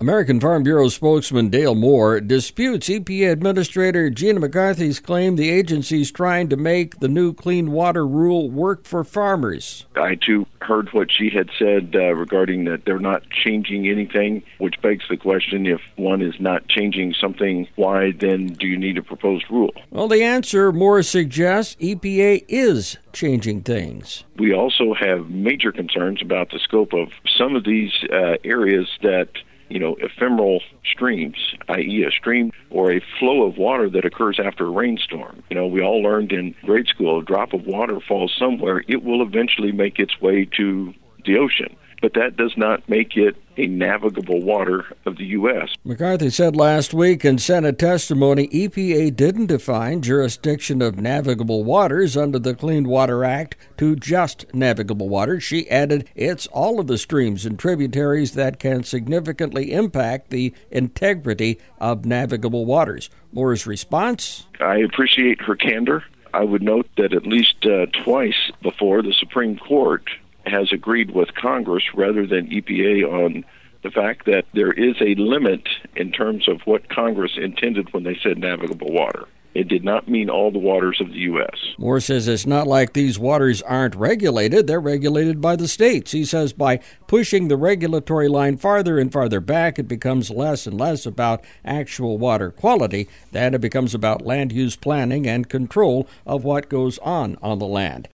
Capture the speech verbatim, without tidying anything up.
American Farm Bureau spokesman Dale Moore disputes E P A Administrator Gina McCarthy's claim the agency's trying to make the new clean water rule work for farmers. I, too, heard what she had said uh, regarding that they're not changing anything, which begs the question, if one is not changing something, why then do you need a proposed rule? Well, the answer, Moore suggests, E P A is changing things. We also have major concerns about the scope of some of these uh, areas that you know, ephemeral streams, that is a stream or a flow of water that occurs after a rainstorm. You know, we all learned in grade school, a drop of water falls somewhere, it will eventually make its way to the ocean. But that does not make it a navigable water of the U S. McCarthy said last week in Senate testimony E P A didn't define jurisdiction of navigable waters under the Clean Water Act to just navigable waters. She added it's all of the streams and tributaries that can significantly impact the integrity of navigable waters. Moore's response? I appreciate her candor. I would note that at least uh, twice before, the Supreme Court has agreed with Congress rather than E P A on the fact that there is a limit in terms of what Congress intended when they said navigable water. It did not mean all the waters of the U S. Moore says it's not like these waters aren't regulated. They're regulated by the states. He says by pushing the regulatory line farther and farther back, it becomes less and less about actual water quality. Then it becomes about land use planning and control of what goes on on the land.